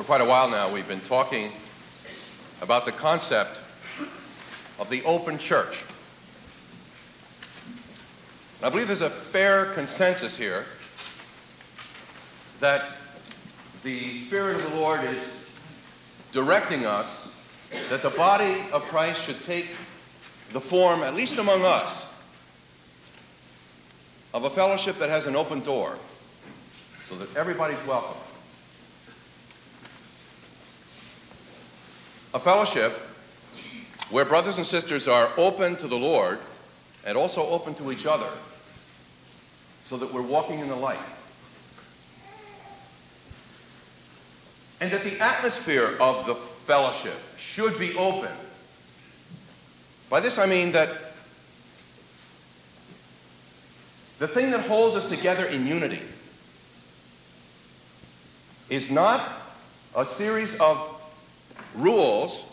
quite a while now, we've been talking about the concept of the open church. And I believe there's a fair consensus here that the Spirit of the Lord is directing us that the body of Christ should take the form, at least among us, of a fellowship that has an open door so that everybody's welcome. A fellowship where brothers and sisters are open to the Lord and also open to each other so that we're walking in the light. And that the atmosphere of the fellowship should be open. By this I mean that the thing that holds us together in unity is not a series of rules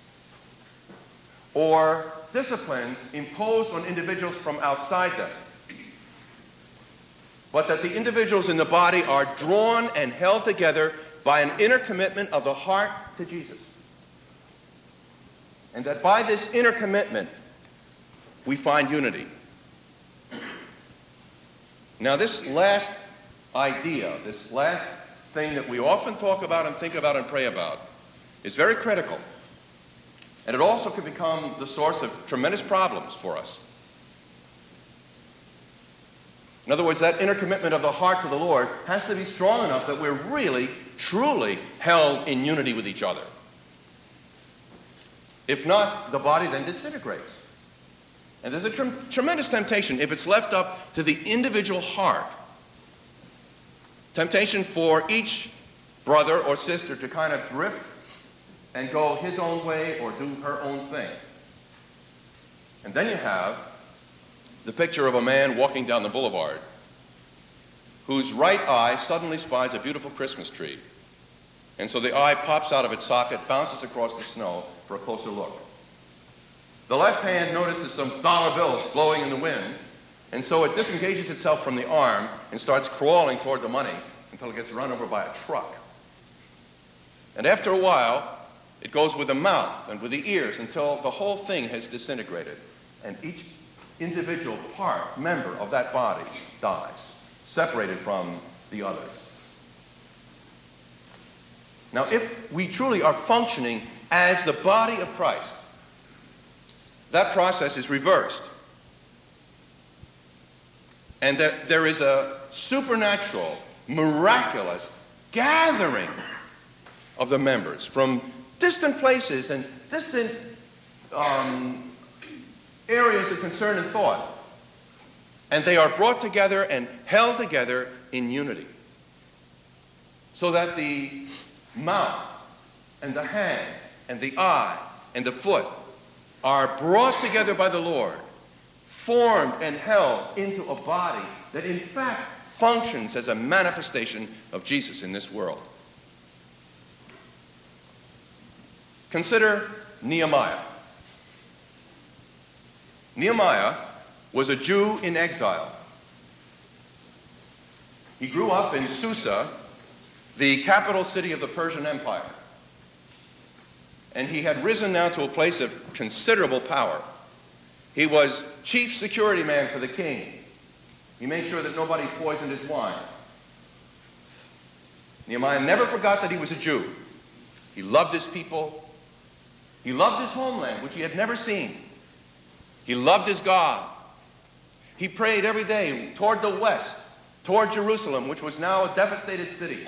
or disciplines imposed on individuals from outside them, but that the individuals in the body are drawn and held together by an inner commitment of the heart to Jesus. And that by this inner commitment, we find unity. Now, this last idea, this last thing that we often talk about and think about and pray about, is very critical. And it also can become the source of tremendous problems for us. In other words, that inner commitment of the heart to the Lord has to be strong enough that we're really, truly held in unity with each other. If not, the body then disintegrates. And there's a tremendous temptation, if it's left up to the individual heart, temptation for each brother or sister to kind of drift and go his own way or do her own thing. And then you have the picture of a man walking down the boulevard whose right eye suddenly spies a beautiful Christmas tree. And so the eye pops out of its socket, bounces across the snow for a closer look. The left hand notices some dollar bills blowing in the wind, and so it disengages itself from the arm and starts crawling toward the money until it gets run over by a truck. And after a while, it goes with the mouth and with the ears until the whole thing has disintegrated, and each individual member of that body dies, separated from the others. Now, if we truly are functioning as the body of Christ, that process is reversed. And that there is a supernatural, miraculous gathering of the members from distant places and distant areas of concern and thought. And they are brought together and held together in unity. So that the mouth and the hand and the eye and the foot are brought together by the Lord, formed and held into a body that in fact functions as a manifestation of Jesus in this world. Consider Nehemiah. Nehemiah was a Jew in exile. He grew up in Susa, the capital city of the Persian Empire. And he had risen now to a place of considerable power. He was chief security man for the king. He made sure that nobody poisoned his wine. Nehemiah never forgot that he was a Jew. He loved his people. He loved his homeland, which he had never seen. He loved his God. He prayed every day toward the west, toward Jerusalem, which was now a devastated city.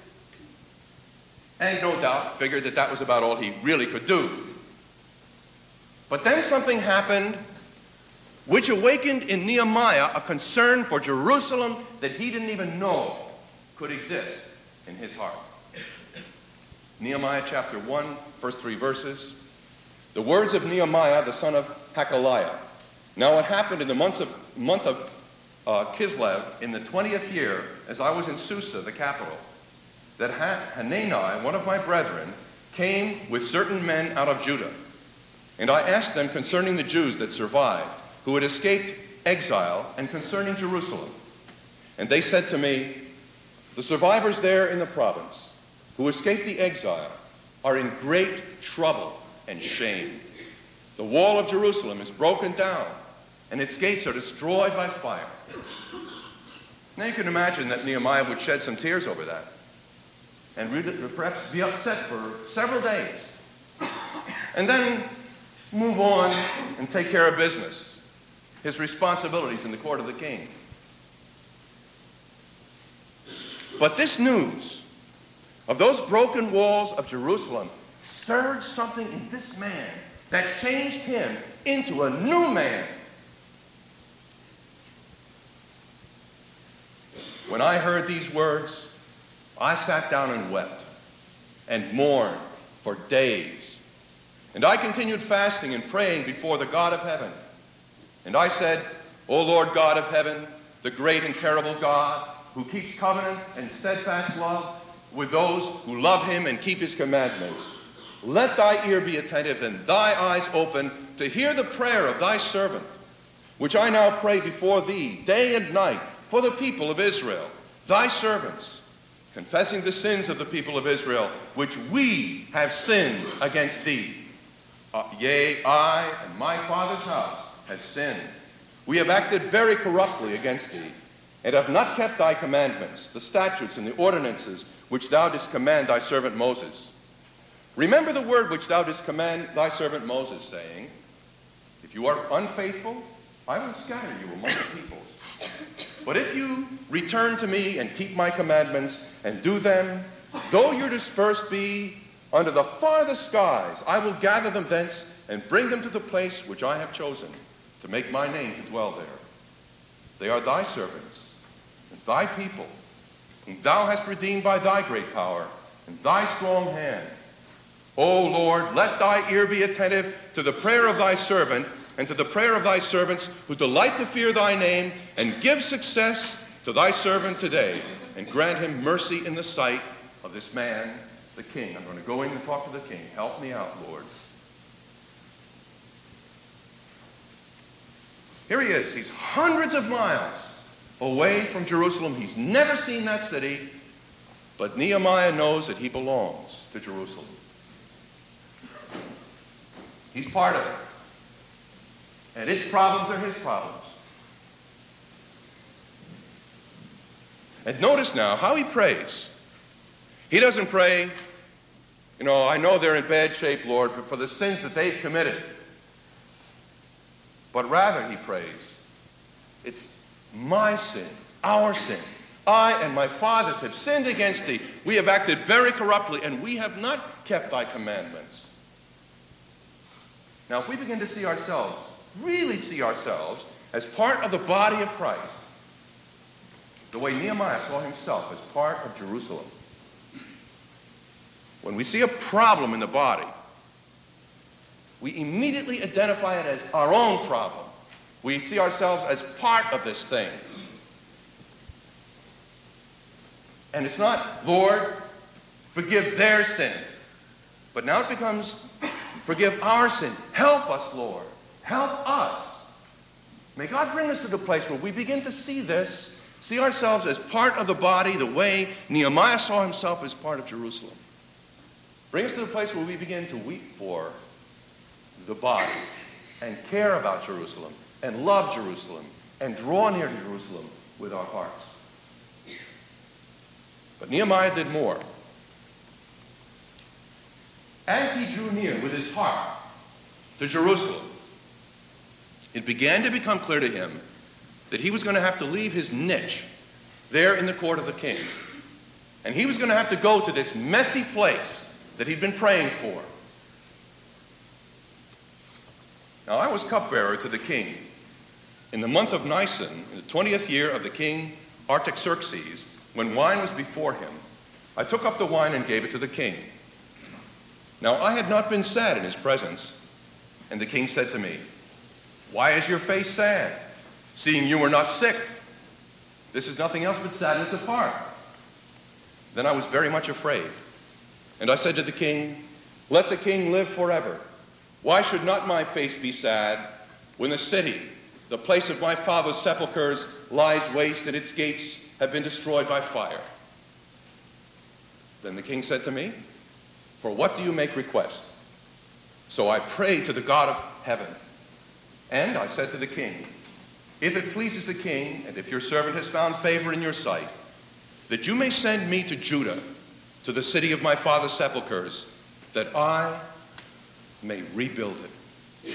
And no doubt figured that that was about all he really could do. But then something happened which awakened in Nehemiah a concern for Jerusalem that he didn't even know could exist in his heart. Nehemiah chapter 1, first 3 verses. The words of Nehemiah, the son of Hakaliah. Now it happened in the month of Kislev, in the 20th year, as I was in Susa, the capital, that Hanani, one of my brethren, came with certain men out of Judah. And I asked them concerning the Jews that survived, who had escaped exile, and concerning Jerusalem. And they said to me, the survivors there in the province, who escaped the exile are in great trouble and shame. The wall of Jerusalem is broken down, and its gates are destroyed by fire. Now you can imagine that Nehemiah would shed some tears over that, and perhaps be upset for several days, and then move on and take care of business, his responsibilities in the court of the king. But this news of those broken walls of Jerusalem stirred something in this man that changed him into a new man. When I heard these words, I sat down and wept and mourned for days. And I continued fasting and praying before the God of heaven. And I said, O Lord God of heaven, the great and terrible God, who keeps covenant and steadfast love with those who love him and keep his commandments, let thy ear be attentive and thy eyes open to hear the prayer of thy servant, which I now pray before thee day and night for the people of Israel, thy servants, confessing the sins of the people of Israel, which we have sinned against thee. Yea, I and my father's house have sinned. We have acted very corruptly against thee, and have not kept thy commandments, the statutes and the ordinances which thou didst command thy servant Moses. Remember the word which thou didst command thy servant Moses, saying, if you are unfaithful, I will scatter you among the peoples. But if you return to me and keep my commandments and do them, though you dispersed be under the farthest skies, I will gather them thence and bring them to the place which I have chosen to make my name to dwell there. They are thy servants and thy people, whom thou hast redeemed by thy great power and thy strong hand. O Lord, let thy ear be attentive to the prayer of thy servant and to the prayer of thy servants who delight to fear thy name, and give success to thy servant today, and grant him mercy in the sight of this man, the king. I'm going to go in and talk to the king. Help me out, Lord. Here he is. He's hundreds of miles away from Jerusalem. He's never seen that city, but Nehemiah knows that he belongs to Jerusalem. He's part of it. And its problems are his problems. And notice now how he prays. He doesn't pray, I know they're in bad shape, Lord, but for the sins that they've committed. But rather he prays, it's my sin, our sin. I and my fathers have sinned against thee. We have acted very corruptly, and we have not kept thy commandments. Now, if we begin to see ourselves, really see ourselves as part of the body of Christ, the way Nehemiah saw himself as part of Jerusalem. When we see a problem in the body, we immediately identify it as our own problem. We see ourselves as part of this thing. And it's not, Lord, forgive their sin. But now it becomes, forgive our sin. Help us, Lord. Help us. May God bring us to the place where we begin to see this, see ourselves as part of the body, the way Nehemiah saw himself as part of Jerusalem. Bring us to the place where we begin to weep for the body and care about Jerusalem and love Jerusalem and draw near to Jerusalem with our hearts. But Nehemiah did more. As he drew near with his heart to Jerusalem, it began to become clear to him that he was going to have to leave his niche there in the court of the king. And he was going to have to go to this messy place that he'd been praying for. Now, I was cupbearer to the king in the month of Nisan, in the 20th year of the king Artaxerxes, when wine was before him. I took up the wine and gave it to the king. Now, I had not been sad in his presence, and the king said to me, why is your face sad, seeing you were not sick? This is nothing else but sadness of heart. Then I was very much afraid. And I said to the king, let the king live forever. Why should not my face be sad when the city, the place of my father's sepulchres, lies waste and its gates have been destroyed by fire? Then the king said to me, "For what do you make request?" So I prayed to the God of heaven. And I said to the king, "If it pleases the king, and if your servant has found favor in your sight, that you may send me to Judah, to the city of my father's sepulchres, that I may rebuild it."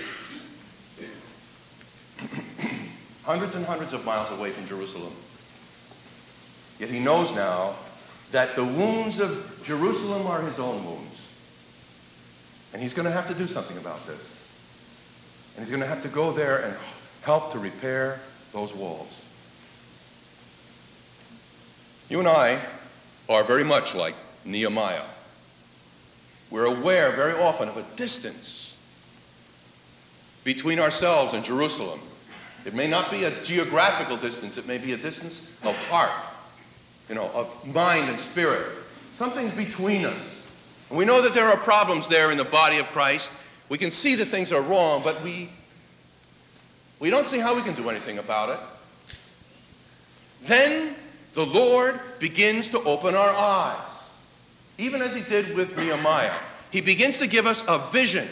Hundreds and hundreds of miles away from Jerusalem. Yet he knows now that the wounds of Jerusalem are his own wounds. And he's going to have to do something about this. And he's going to have to go there and help to repair those walls. You and I are very much like Nehemiah. We're aware very often of a distance between ourselves and Jerusalem. It may not be a geographical distance. It may be a distance of heart, of mind and spirit. Something's between us. And we know that there are problems there in the body of Christ. We can see that things are wrong, but we don't see how we can do anything about it. Then the Lord begins to open our eyes, even as he did with Nehemiah. He begins to give us a vision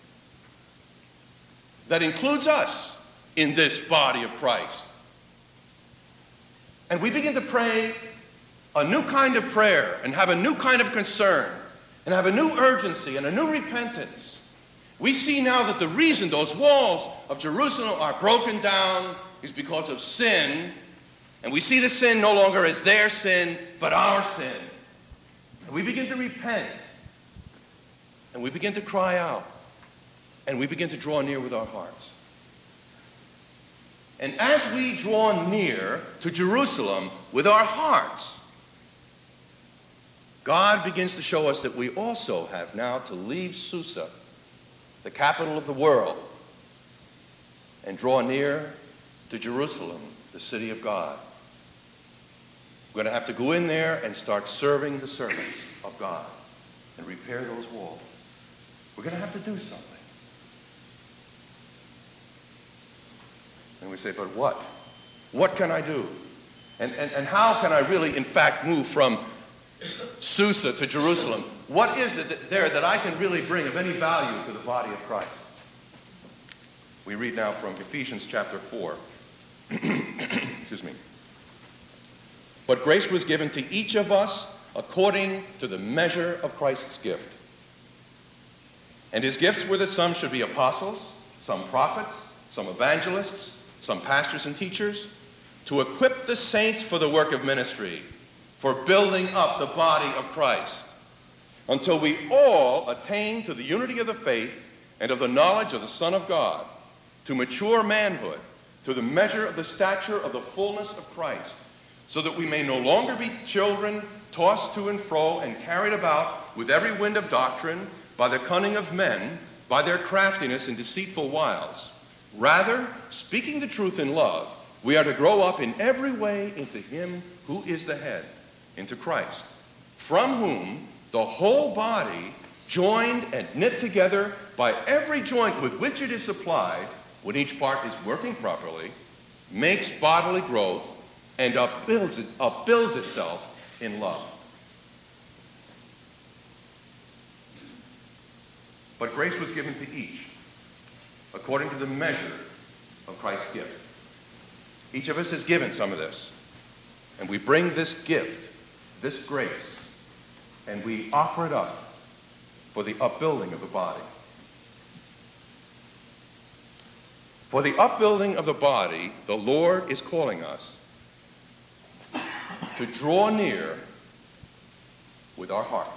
that includes us in this body of Christ. And we begin to pray a new kind of prayer and have a new kind of concern and have a new urgency and a new repentance. We see now that the reason those walls of Jerusalem are broken down is because of sin. And we see the sin no longer as their sin, but our sin. And we begin to repent. And we begin to cry out. And we begin to draw near with our hearts. And as we draw near to Jerusalem with our hearts, God begins to show us that we also have now to leave Susa, the capital of the world, and draw near to Jerusalem, the city of God. We're going to have to go in there and start serving the servants of God and repair those walls. We're going to have to do something. And we say, but what? What can I do? And how can I really, in fact, move from Susa to Jerusalem? What is it there that I can really bring of any value to the body of Christ? We read now from Ephesians chapter 4. Excuse me. But grace was given to each of us according to the measure of Christ's gift. And his gifts were that some should be apostles, some prophets, some evangelists, some pastors and teachers, to equip the saints for the work of ministry, for building up the body of Christ, until we all attain to the unity of the faith and of the knowledge of the Son of God, to mature manhood, to the measure of the stature of the fullness of Christ, so that we may no longer be children tossed to and fro and carried about with every wind of doctrine by the cunning of men, by their craftiness and deceitful wiles. Rather, speaking the truth in love, we are to grow up in every way into him who is the head, into Christ, from whom the whole body, joined and knit together by every joint with which it is supplied, when each part is working properly, makes bodily growth and upbuilds itself in love. But grace was given to each, according to the measure of Christ's gift. Each of us is given some of this. And we bring this gift, this grace, and we offer it up for the upbuilding of the body. For the upbuilding of the body, the Lord is calling us to draw near with our hearts.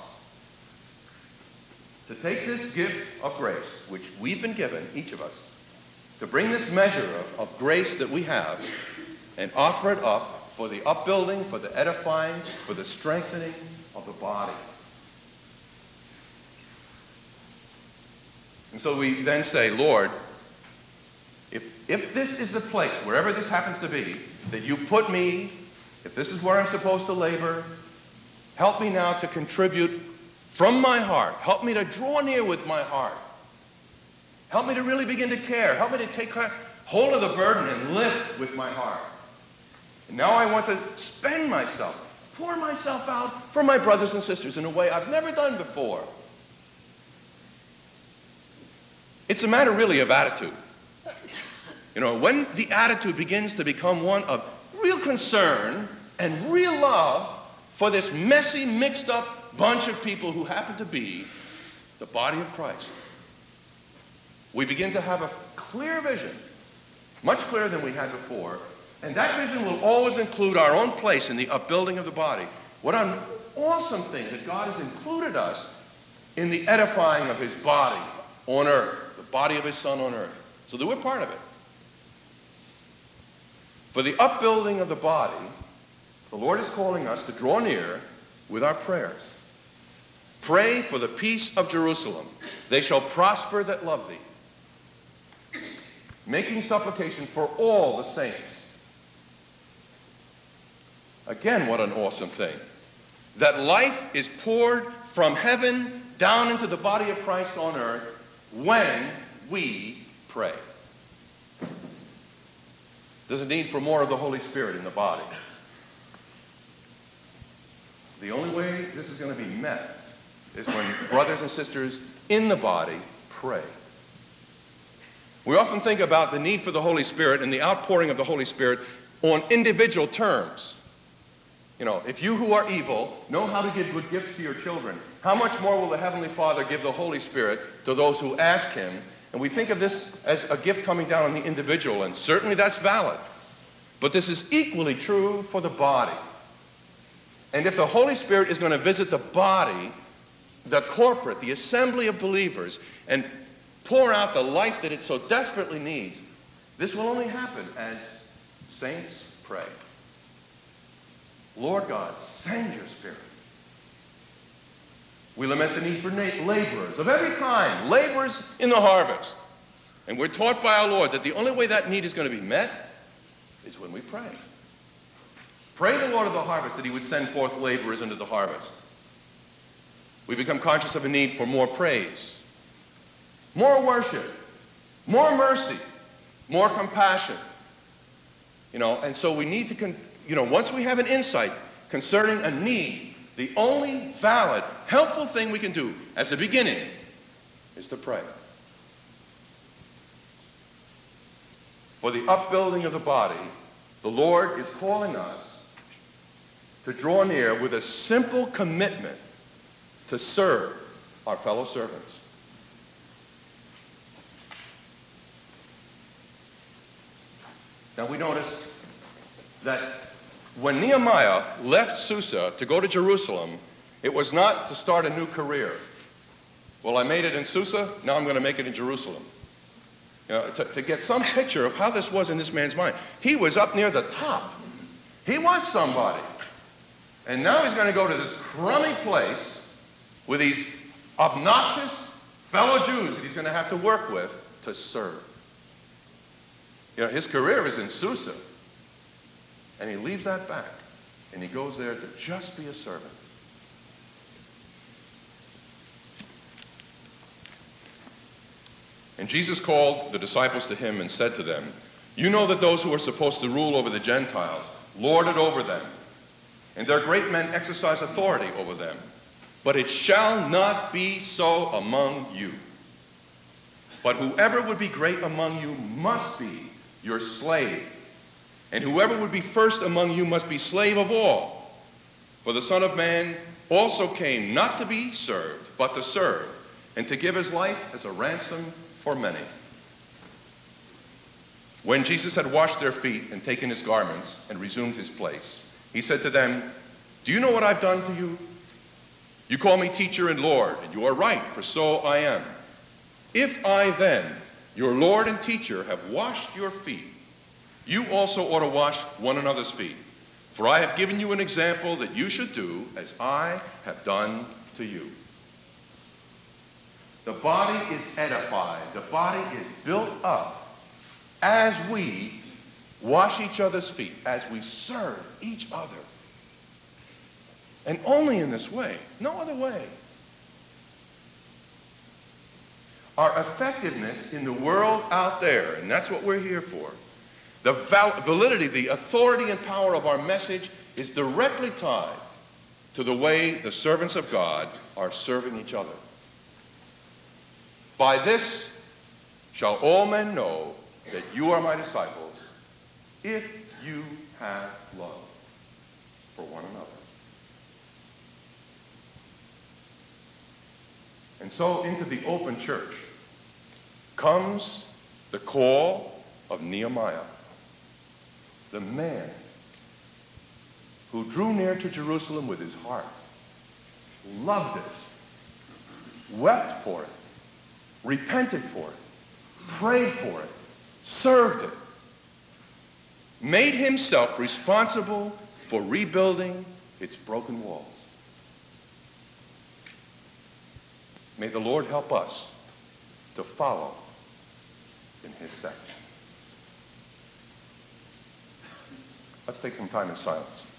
To take this gift of grace, which we've been given, each of us, to bring this measure of grace that we have and offer it up for the upbuilding, for the edifying, for the strengthening of the body. And so we then say, Lord, if this is the place, wherever this happens to be, that you put me, if this is where I'm supposed to labor, help me now to contribute from my heart. Help me to draw near with my heart. Help me to really begin to care. Help me to take hold of the burden and lift with my heart. And now I want to spend myself pour myself out for my brothers and sisters in a way I've never done before. It's a matter really of attitude. You know, when the attitude begins to become one of real concern and real love for this messy, mixed up bunch of people who happen to be the body of Christ, we begin to have a clear vision, much clearer than we had before, and that vision will always include our own place in the upbuilding of the body. What an awesome thing that God has included us in the edifying of his body on earth, the body of his Son on earth, so that we're part of it. For the upbuilding of the body, the Lord is calling us to draw near with our prayers. Pray for the peace of Jerusalem. They shall prosper that love thee. Making supplication for all the saints. Again, what an awesome thing. That life is poured from heaven down into the body of Christ on earth when we pray. There's a need for more of the Holy Spirit in the body. The only way this is going to be met is when brothers and sisters in the body pray. We often think about the need for the Holy Spirit and the outpouring of the Holy Spirit on individual terms. You know, if you who are evil know how to give good gifts to your children, how much more will the Heavenly Father give the Holy Spirit to those who ask him? And we think of this as a gift coming down on the individual, and certainly that's valid. But this is equally true for the body. And if the Holy Spirit is going to visit the body, the corporate, the assembly of believers, and pour out the life that it so desperately needs, this will only happen as saints pray. Lord God, send your Spirit. We lament the need for laborers of every kind, laborers in the harvest. And we're taught by our Lord that the only way that need is going to be met is when we pray. Pray the Lord of the harvest that he would send forth laborers into the harvest. We become conscious of a need for more praise, more worship, more mercy, more compassion. You know, and so we need to, once we have an insight concerning a need, the only valid, helpful thing we can do as a beginning is to pray. For the upbuilding of the body, the Lord is calling us to draw near with a simple commitment to serve our fellow servants. Now we notice that when Nehemiah left Susa to go to Jerusalem, it was not to start a new career. Well, I made it in Susa, now I'm going to make it in Jerusalem. You know, to get some picture of how this was in this man's mind. He was up near the top. He was somebody. And now he's going to go to this crummy place with these obnoxious fellow Jews that he's going to have to work with to serve. You know, his career is in Susa. And he leaves that back, and he goes there to just be a servant. And Jesus called the disciples to him and said to them, "You know that those who are supposed to rule over the Gentiles lord it over them, and their great men exercise authority over them. But it shall not be so among you. But whoever would be great among you must be your slave. And whoever would be first among you must be slave of all. For the Son of Man also came not to be served, but to serve, and to give his life as a ransom for many." When Jesus had washed their feet and taken his garments and resumed his place, he said to them, "Do you know what I've done to you? You call me teacher and Lord, and you are right, for so I am. If I then, your Lord and teacher, have washed your feet, you also ought to wash one another's feet. For I have given you an example that you should do as I have done to you." The body is edified. The body is built up as we wash each other's feet, as we serve each other. And only in this way, no other way. Our effectiveness in the world out there, and that's what we're here for, the validity, the authority and power of our message is directly tied to the way the servants of God are serving each other. By this shall all men know that you are my disciples, if you have love for one another. And so into the open church comes the call of Nehemiah, the man who drew near to Jerusalem with his heart, loved it, wept for it, repented for it, prayed for it, served it, made himself responsible for rebuilding its broken walls. May the Lord help us to follow in his steps. Let's take some time in silence.